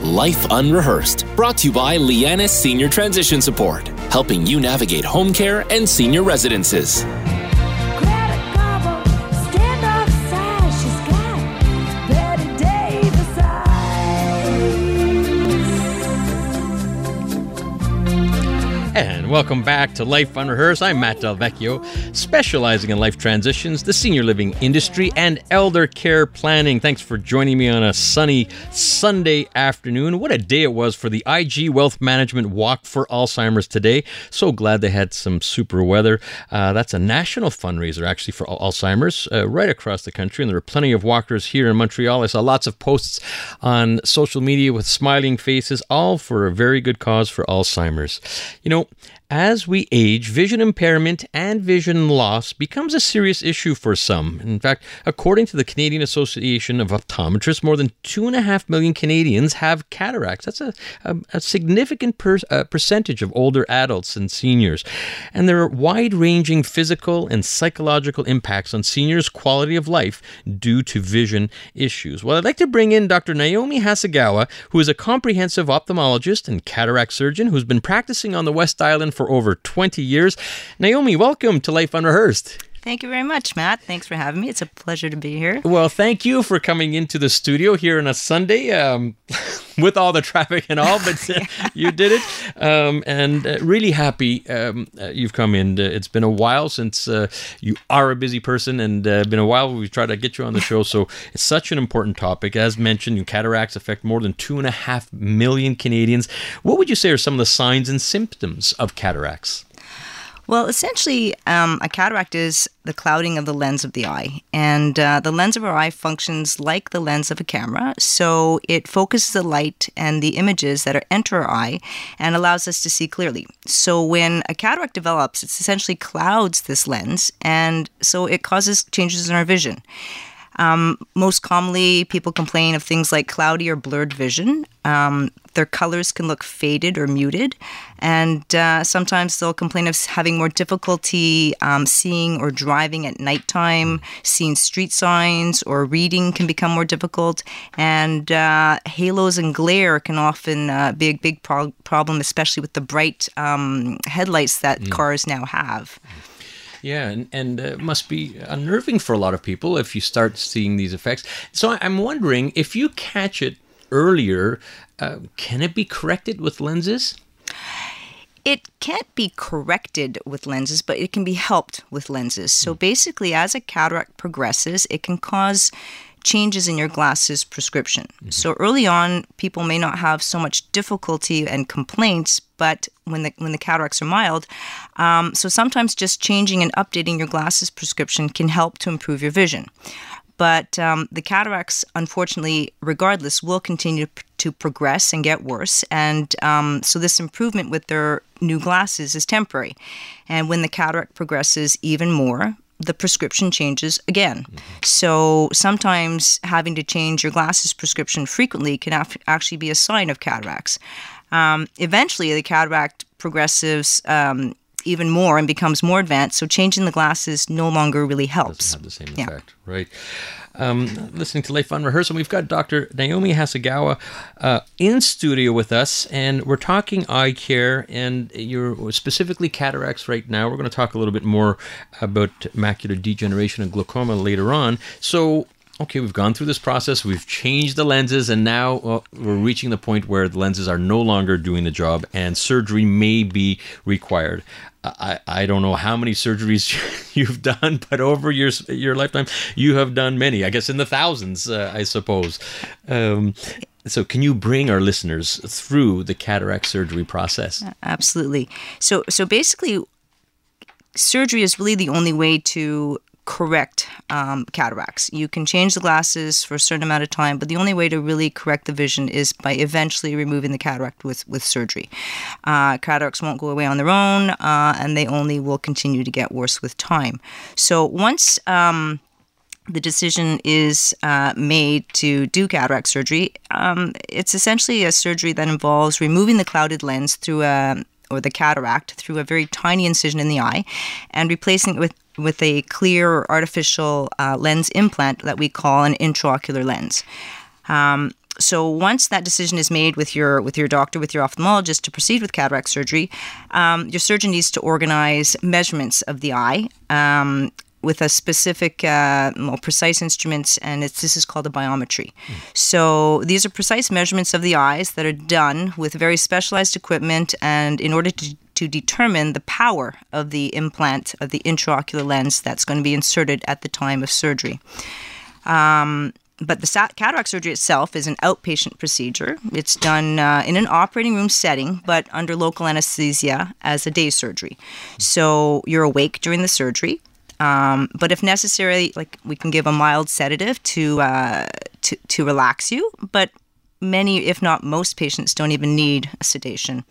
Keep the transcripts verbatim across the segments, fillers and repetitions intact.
Life Unrehearsed, brought to you by Lianis Senior Transition Support, helping you navigate home care and senior residences. And welcome back to Life Unrehearsed. I'm Matt Del Vecchio, specializing in life transitions, the senior living industry, and elder care planning. Thanks for joining me on a sunny Sunday afternoon. What a day it was for the I G Wealth Management Walk for Alzheimer's today. So glad they had some super weather. Uh, that's a national fundraiser, actually, for Alzheimer's uh, right across the country. And there were plenty of walkers here in Montreal. I saw lots of posts on social media with smiling faces, all for a very good cause for Alzheimer's. You know, as we age, vision impairment and vision loss becomes a serious issue for some. In fact, according to the Canadian Association of Optometrists, more than two and a half million Canadians have cataracts. That's a, a, a significant per, uh, percentage of older adults and seniors. And there are wide-ranging physical and psychological impacts on seniors' quality of life due to vision issues. Well, I'd like to bring in Doctor Naomi Hasegawa, who is a comprehensive ophthalmologist and cataract surgeon who's been practicing on the West Island for over twenty years. Naomi, welcome to Life Unrehearsed. Thank you very much, Matt. Thanks for having me. It's a pleasure to be here. Well, thank you for coming into the studio here on a Sunday um, with all the traffic and all, but uh, yeah. You did it. Um, and uh, really happy um, uh, you've come in. Uh, it's been a while since uh, you are a busy person, and uh, been a while we've tried to get you on the show. So it's such an important topic. As mentioned, cataracts affect more than two and a half million Canadians. What would you say are some of the signs and symptoms of cataracts? Well, essentially, um, a cataract is the clouding of the lens of the eye. And uh, the lens of our eye functions like the lens of a camera. So it focuses the light and the images that are enter our eye and allows us to see clearly. So when a cataract develops, it essentially clouds this lens. And so it causes changes in our vision. Um, most commonly, people complain of things like cloudy or blurred vision. Um, their colors can look faded or muted. And uh, sometimes they'll complain of having more difficulty um, seeing or driving at nighttime, seeing street signs, or reading can become more difficult. And uh, halos and glare can often uh, be a big pro- problem, especially with the bright um, headlights that mm. cars now have. Yeah, and, and uh, must be unnerving for a lot of people if you start seeing these effects. So I'm wondering, if you catch it earlier, uh, can it be corrected with lenses? It can't be corrected with lenses, but it can be helped with lenses. So basically, as a cataract progresses, it can cause changes in your glasses prescription. Mm-hmm. So early on, people may not have so much difficulty and complaints, but when the when the cataracts are mild, um, so sometimes just changing and updating your glasses prescription can help to improve your vision. But um, the cataracts, unfortunately, regardless, will continue to progress and get worse. And um, so this improvement with their new glasses is temporary. And when the cataract progresses even more, the prescription changes again. Mm-hmm. So sometimes having to change your glasses prescription frequently can af- actually be a sign of cataracts. Um, eventually, the cataract progresses um, even more and becomes more advanced, so changing the glasses no longer really helps. Doesn't have the same effect, yeah. Right? Um, listening to Life Unrehearsed, we've got Doctor Naomi Hasegawa uh, in studio with us, and we're talking eye care, and you're specifically cataracts right now. We're going to talk a little bit more about macular degeneration and glaucoma later on. So, okay, we've gone through this process, we've changed the lenses, and now well, we're reaching the point where the lenses are no longer doing the job, and surgery may be required. I, I don't know how many surgeries you've done, but over your your lifetime, you have done many. I guess in the thousands, uh, I suppose. Um, so can you bring our listeners through the cataract surgery process? Absolutely. So so basically, surgery is really the only way to correct um, cataracts. You can change the glasses for a certain amount of time, but the only way to really correct the vision is by eventually removing the cataract with, with surgery. Uh, cataracts won't go away on their own, uh, and they only will continue to get worse with time. So once um, the decision is uh, made to do cataract surgery, um, it's essentially a surgery that involves removing the clouded lens through a or the cataract through a very tiny incision in the eye and replacing it with with a clear or artificial uh, lens implant that we call an intraocular lens. Um, so once that decision is made with your with your doctor, with your ophthalmologist to proceed with cataract surgery, um, your surgeon needs to organize measurements of the eye um, with a specific, uh, more precise instruments, and it's, this is called a biometry. Mm. So these are precise measurements of the eyes that are done with very specialized equipment, and in order to to determine the power of the implant, of the intraocular lens that's going to be inserted at the time of surgery. Um, but the cataract surgery itself is an outpatient procedure. It's done uh, in an operating room setting, but under local anesthesia as a day surgery. So you're awake during the surgery. Um, but if necessary, like we can give a mild sedative to, uh, to to relax you. But many, if not most, patients don't even need a sedation.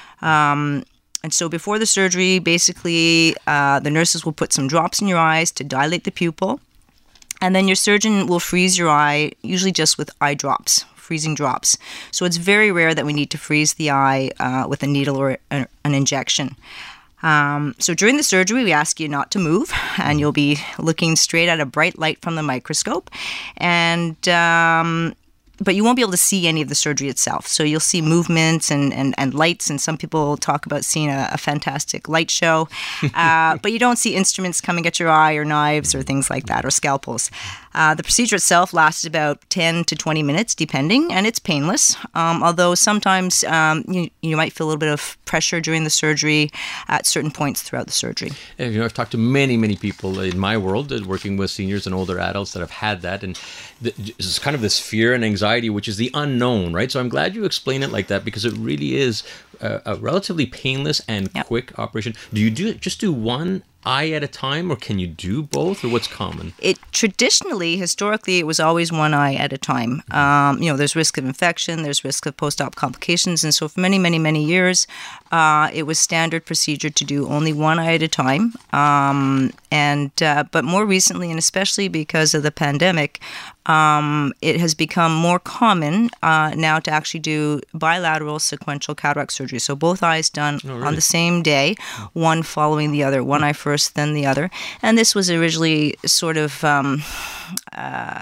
Um, and so before the surgery, basically, uh, the nurses will put some drops in your eyes to dilate the pupil, and then your surgeon will freeze your eye, usually just with eye drops, freezing drops. So it's very rare that we need to freeze the eye uh, with a needle or a, an injection. Um, so during the surgery, we ask you not to move, and you'll be looking straight at a bright light from the microscope, and um, but you won't be able to see any of the surgery itself. So you'll see movements and, and, and lights, and some people talk about seeing a, a fantastic light show, uh, but you don't see instruments coming at your eye or knives or things like that, or scalpels. Uh, the procedure itself lasts about ten to twenty minutes, depending, and it's painless, um, although sometimes um, you, you might feel a little bit of pressure during the surgery at certain points throughout the surgery. And, you know, I've talked to many, many people in my world uh, working with seniors and older adults that have had that, and it's kind of this fear and anxiety, which is the unknown, right? So I'm glad you explain it like that, because it really is a, a relatively painless and yep. quick operation. Do you do just do one eye at a time, or can you do both, or what's common? It traditionally, historically, it was always one eye at a time. Um, you know, there's risk of infection, there's risk of post-op complications, and so for many, many, many years, uh, it was standard procedure to do only one eye at a time. Um, and uh, but more recently, and especially because of the pandemic, um, it has become more common uh, now to actually do bilateral sequential cataract surgery. So both eyes done oh, really? on the same day, one following the other, one eye first, then the other. And this was originally sort of um, uh,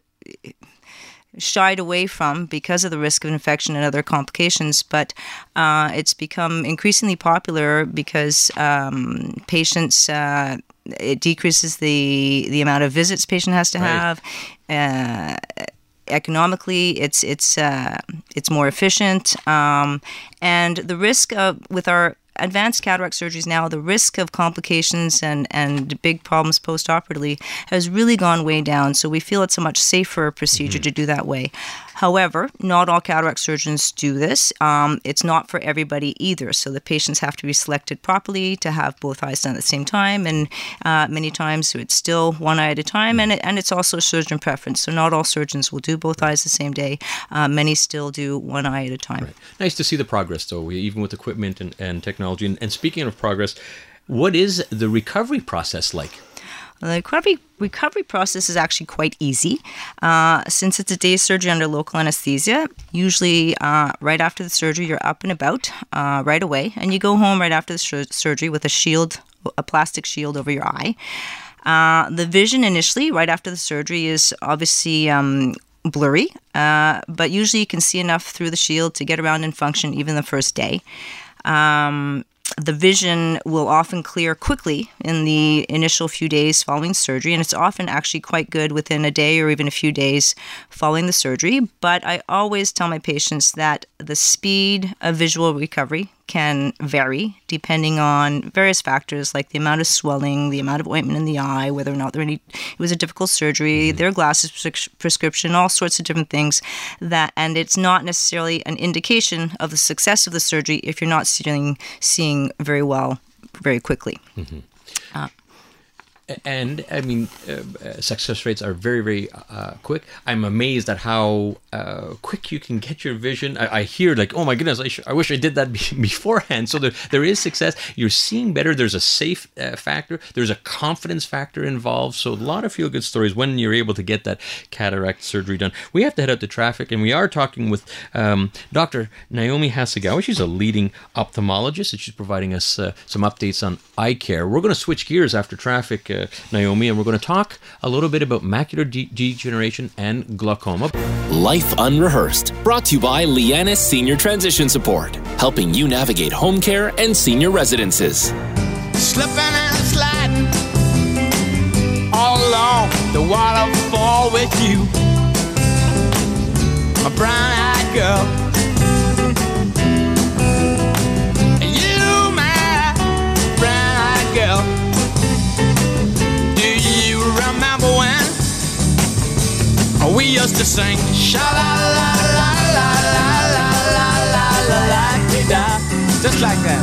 shied away from because of the risk of infection and other complications, but uh, it's become increasingly popular because um, patients, uh, it decreases the, the amount of visits patient has to right. have. Uh, economically, it's it's uh, it's more efficient, um, and the risk of with our advanced cataract surgeries now, the risk of complications and, and big problems post-operatively has really gone way down. So we feel it's a much safer procedure mm-hmm. to do that way. However, not all cataract surgeons do this. Um, it's not for everybody either. So the patients have to be selected properly to have both eyes done at the same time. And uh, many times it's still one eye at a time. And, it, and it's also surgeon preference. So not all surgeons will do both eyes the same day. Uh, many still do one eye at a time. Right. Nice to see the progress, though, even with equipment and, and technology. And, and speaking of progress, what is the recovery process like? The recovery, recovery process is actually quite easy. Uh, since it's a day surgery under local anesthesia, usually uh, right after the surgery, you're up and about uh, right away, and you go home right after the sur- surgery with a shield, a plastic shield over your eye. Uh, the vision initially, right after the surgery, is obviously um, blurry, uh, but usually you can see enough through the shield to get around and function even the first day. Um, the vision will often clear quickly in the initial few days following surgery, and it's often actually quite good within a day or even a few days following the surgery. But I always tell my patients that the speed of visual recovery can vary depending on various factors like the amount of swelling, the amount of ointment in the eye, whether or not there any, it was a difficult surgery, their glasses pres- prescription, all sorts of different things. That, and it's not necessarily an indication of the success of the surgery if you're not seeing seeing very well very quickly. Mm-hmm. Uh, And, I mean, uh, success rates are very, very uh, quick. I'm amazed at how uh, quick you can get your vision. I, I hear like, oh my goodness, I, sh- I wish I did that be- beforehand. So there, there is success. You're seeing better. There's a safe uh, factor. There's a confidence factor involved. So a lot of feel-good stories when you're able to get that cataract surgery done. We have to head out to traffic, and we are talking with um, Doctor Naomi Hasegawa. She's a leading ophthalmologist, and she's providing us uh, some updates on eye care. We're going to switch gears after traffic, uh, Naomi, and we're going to talk a little bit about macular de- degeneration and glaucoma. Life Life Unrehearsed, brought to you by Lianis Senior Transition Support, helping you navigate home care and senior residences. Slipping and sliding all along the waterfall with you, my brown-eyed girl. You, my brown-eyed girl. Do you remember when we used to sing sha-la-la-la-la-la-la-la-la-la-la-la-la, just like that.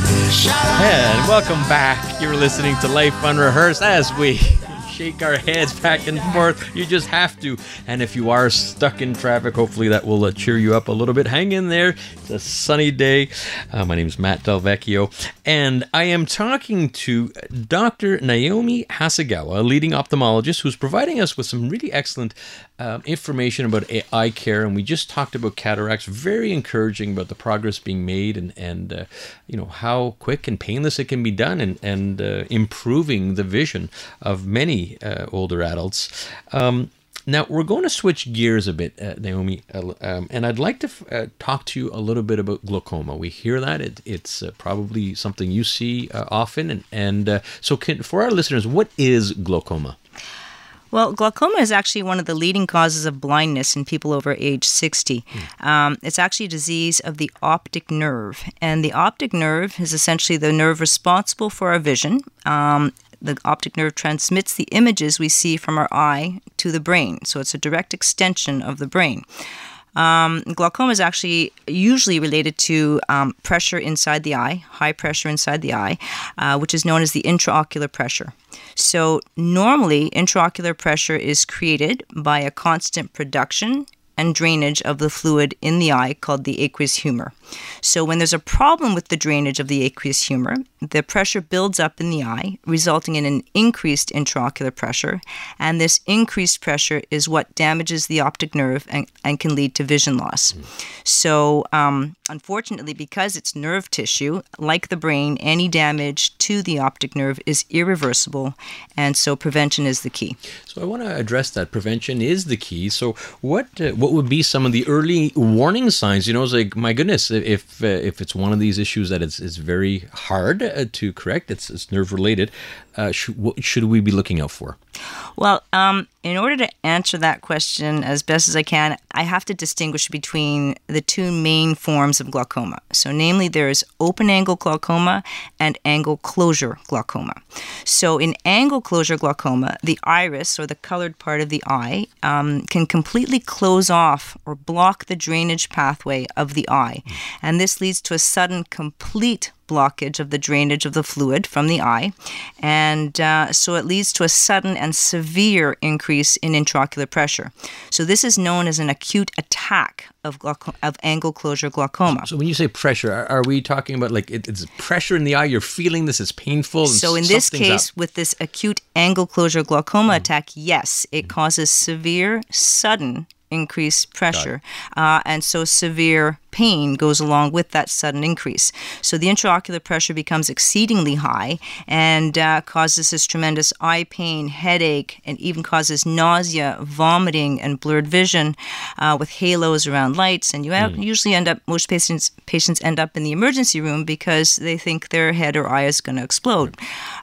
And welcome back. You're listening to Life Unrehearsed as we shake our heads back and forth. You just have to. And if you are stuck in traffic, hopefully that will uh, cheer you up a little bit. Hang in there. It's a sunny day. Uh, my name is Matt Del Vecchio, and I am talking to Doctor Naomi Hasegawa, a leading ophthalmologist who's providing us with some really excellent uh, information about eye care. And we just talked about cataracts. Very encouraging about the progress being made, and and uh, you know how quick and painless it can be done, and and uh, improving the vision of many Uh, older adults. Um, now, we're going to switch gears a bit, uh, Naomi, uh, um, and I'd like to f- uh, talk to you a little bit about glaucoma. We hear that. It, it's uh, probably something you see uh, often. And, and uh, so can, for our listeners, what is glaucoma? Well, glaucoma is actually one of the leading causes of blindness in people over age sixty. Mm. Um, it's actually a disease of the optic nerve. And the optic nerve is essentially the nerve responsible for our vision. Um, The optic nerve transmits the images we see from our eye to the brain. So it's a direct extension of the brain. Um, glaucoma is actually usually related to um, pressure inside the eye, high pressure inside the eye, uh, which is known as the intraocular pressure. So normally, intraocular pressure is created by a constant production and drainage of the fluid in the eye called the aqueous humor. So when there's a problem with the drainage of the aqueous humor, the pressure builds up in the eye, resulting in an increased intraocular pressure, and this increased pressure is what damages the optic nerve and, and can lead to vision loss. Mm. So um, unfortunately, because it's nerve tissue, like the brain, any damage to the optic nerve is irreversible, and so prevention is the key. So I want to address that. Prevention is the key. So what uh, what would be some of the early warning signs? You know, it's like, my goodness, if uh, if it's one of these issues that is, is very hard uh, to correct, it's, it's nerve related, uh, should, what should we be looking out for? Well, um, in order to answer that question as best as I can, I have to distinguish between the two main forms of glaucoma. So namely, there is open-angle glaucoma and angle closure glaucoma. So in angle closure glaucoma, the iris, or the colored part of the eye, um, can completely close off or block the drainage pathway of the eye. And this leads to a sudden, complete blockage of the drainage of the fluid from the eye, and uh, so it leads to a sudden and severe increase in intraocular pressure. So this is known as an acute attack of glauco- of angle closure glaucoma. So when you say pressure, are, are we talking about like it, it's pressure in the eye? You're feeling this is painful. And so in this case, up. with this acute angle closure glaucoma mm. attack, yes, it mm. causes severe, sudden increased pressure, uh, and so severe pain goes along with that sudden increase. So the intraocular pressure becomes exceedingly high and uh, causes this tremendous eye pain, headache, and even causes nausea, vomiting, and blurred vision uh, with halos around lights. And you mm. usually end up, most patients patients end up in the emergency room because they think their head or eye is going to explode.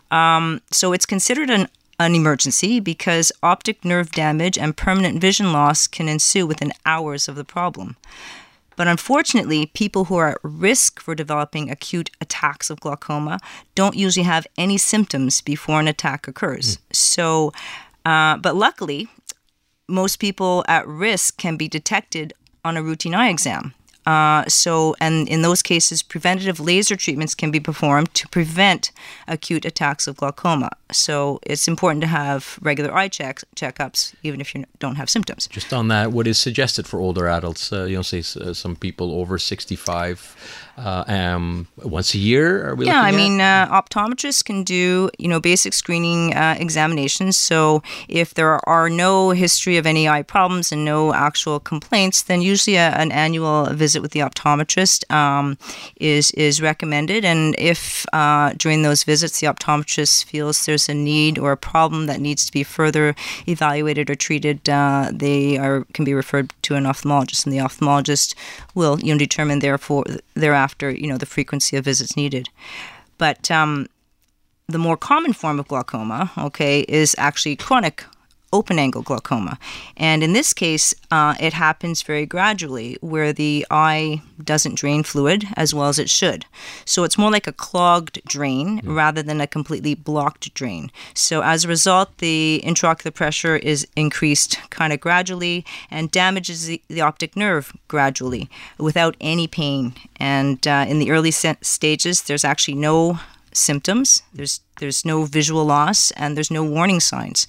Um, so it's considered an an emergency because optic nerve damage and permanent vision loss can ensue within hours of the problem. But unfortunately, people who are at risk for developing acute attacks of glaucoma don't usually have any symptoms before an attack occurs. Mm. So, uh, but luckily, most people at risk can be detected on a routine eye exam. Uh, so, and in those cases, preventative laser treatments can be performed to prevent acute attacks of glaucoma. So it's important to have regular eye checks, checkups, even if you don't have symptoms. Just on that, what is suggested for older adults? Uh, you know, say uh, some people over sixty-five, uh, um, once a year. Are we? Yeah, looking I at? mean, uh, optometrists can do you know basic screening uh, examinations. So if there are no history of any eye problems and no actual complaints, then usually a, an annual visit visit with the optometrist um, is is recommended. And if uh, during those visits the optometrist feels there's a need or a problem that needs to be further evaluated or treated, uh, they are can be referred to an ophthalmologist, and the ophthalmologist will you know determine therefore thereafter you know the frequency of visits needed. But um, the more common form of glaucoma, okay, is actually chronic open-angle glaucoma. And in this case, uh, it happens very gradually, where the eye doesn't drain fluid as well as it should. So it's more like a clogged drain mm. rather than a completely blocked drain. So as a result, the intraocular pressure is increased kind of gradually and damages the, the optic nerve gradually without any pain. And uh, in the early stages, there's actually no symptoms, there's there's no visual loss, and there's no warning signs.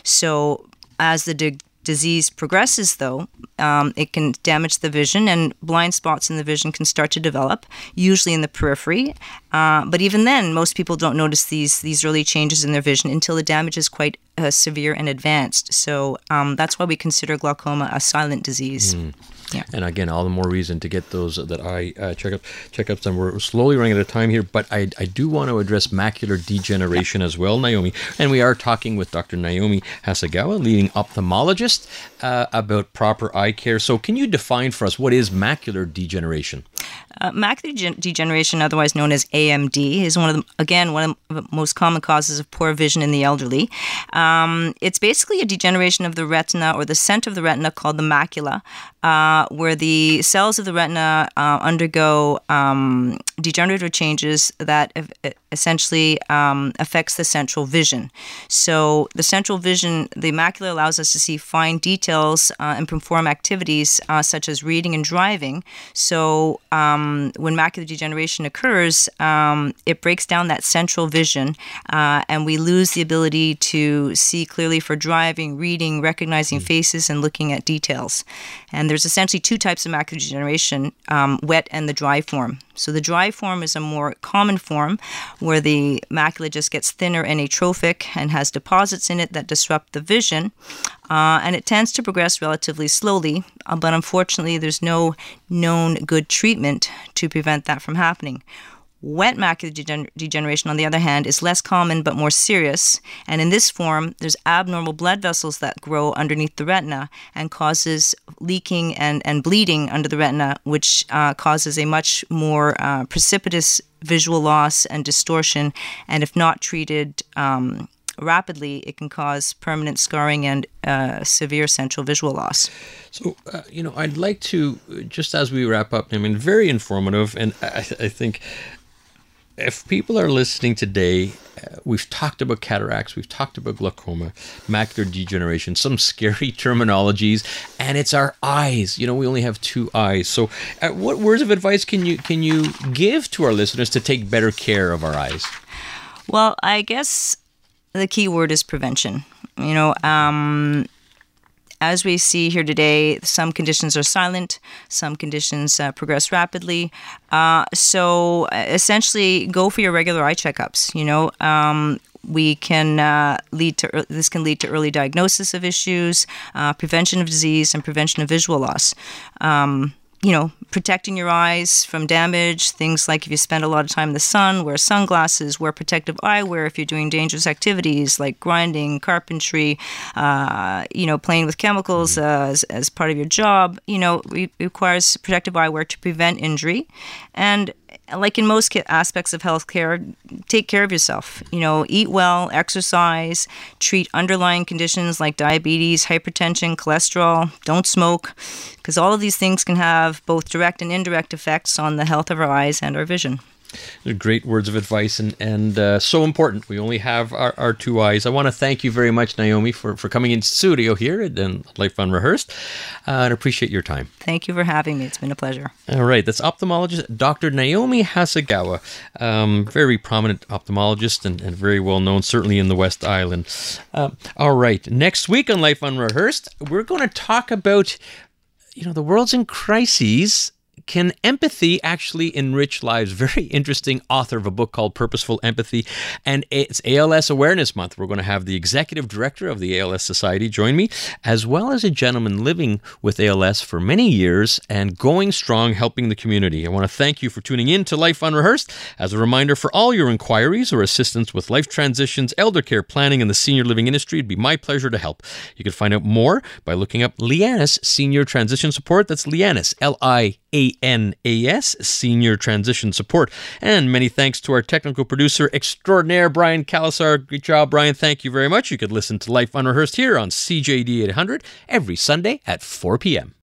So as the di- disease progresses, though, um, it can damage the vision, and blind spots in the vision can start to develop, usually in the periphery. Uh, but even then, most people don't notice these these early changes in their vision until the damage is quite uh, severe and advanced. So um, that's why we consider glaucoma a silent disease. Mm. Yeah. And again, all the more reason to get those that eye uh, checkup checkups. And we're slowly running out of time here, but I, I do want to address macular degeneration as well, Naomi. And we are talking with Doctor Naomi Hasegawa, leading ophthalmologist, uh, about proper eye care. So can you define for us what is macular degeneration? Uh, macular de- degeneration, otherwise known as A M D, is one of the, again, one of the most common causes of poor vision in the elderly. Um, it's basically a degeneration of the retina, or the center of the retina, called the macula, uh, where the cells of the retina uh, undergo um, degenerative changes that e- essentially um, affects the central vision. So the central vision, the macula allows us to see fine details uh, and perform activities uh, such as reading and driving. So um, when macular degeneration occurs, um, it breaks down that central vision, uh, and we lose the ability to see clearly for driving, reading, recognizing faces, and looking at details. And there's essentially two types of macular degeneration, um, wet and the dry form. So the dry form is a more common form, where the macula just gets thinner and atrophic and has deposits in it that disrupt the vision. Uh, and it tends to progress relatively slowly, uh, but unfortunately there's no known good treatment to prevent that from happening. Wet macular degen- degeneration, on the other hand, is less common but more serious. And in this form, there's abnormal blood vessels that grow underneath the retina and causes leaking and, and bleeding under the retina, which uh, causes a much more uh, precipitous visual loss and distortion. And if not treated um, rapidly, it can cause permanent scarring and uh, severe central visual loss. So, uh, you know, I'd like to, just as we wrap up, I mean, very informative, and I, I think if people are listening today, uh, we've talked about cataracts, we've talked about glaucoma, macular degeneration, some scary terminologies, and it's our eyes. You know, we only have two eyes. So uh, what words of advice can you can you give to our listeners to take better care of our eyes? Well, I guess the key word is prevention. You know, um, as we see here today, some conditions are silent, some conditions uh, progress rapidly. Uh, so essentially, go for your regular eye checkups. You know, um, we can uh, lead to this can lead to early diagnosis of issues, uh, prevention of disease, and prevention of visual loss. Um, you know, protecting your eyes from damage, things like if you spend a lot of time in the sun, wear sunglasses, wear protective eyewear if you're doing dangerous activities like grinding, carpentry, uh, you know, playing with chemicals uh, as, as part of your job, you know, it requires protective eyewear to prevent injury. And like in most aspects of healthcare, take care of yourself. You know, eat well, exercise, treat underlying conditions like diabetes, hypertension, cholesterol, don't smoke, because all of these things can have both direct and indirect effects on the health of our eyes and our vision. Great words of advice, and, and uh, so important. We only have our, our two eyes. I want to thank you very much, Naomi, for, for coming in studio here at Life Unrehearsed, uh, and appreciate your time. Thank you for having me. It's been a pleasure. All right. That's ophthalmologist Doctor Naomi Hasegawa, um, very prominent ophthalmologist and, and very well known, certainly in the West Island. Uh, all right. Next week on Life Unrehearsed, we're going to talk about, you know, the world's in crises. can empathy actually enrich lives? Very interesting author of a book called Purposeful Empathy. And it's A L S Awareness Month. We're going to have the executive director of the A L S Society join me, as well as a gentleman living with A L S for many years and going strong, helping the community. I want to thank you for tuning in to Life Unrehearsed. As a reminder, for all your inquiries or assistance with life transitions, elder care planning, and the senior living industry, it'd be my pleasure to help. You can find out more by looking up Lianas Senior Transition Support. That's Lianas, L I A N A S, Senior Transition Support. And many thanks to our technical producer extraordinaire, Brian Calasar. Great job, Brian. Thank you very much. You could listen to Life Unrehearsed here on C J D eight hundred every Sunday at four p.m.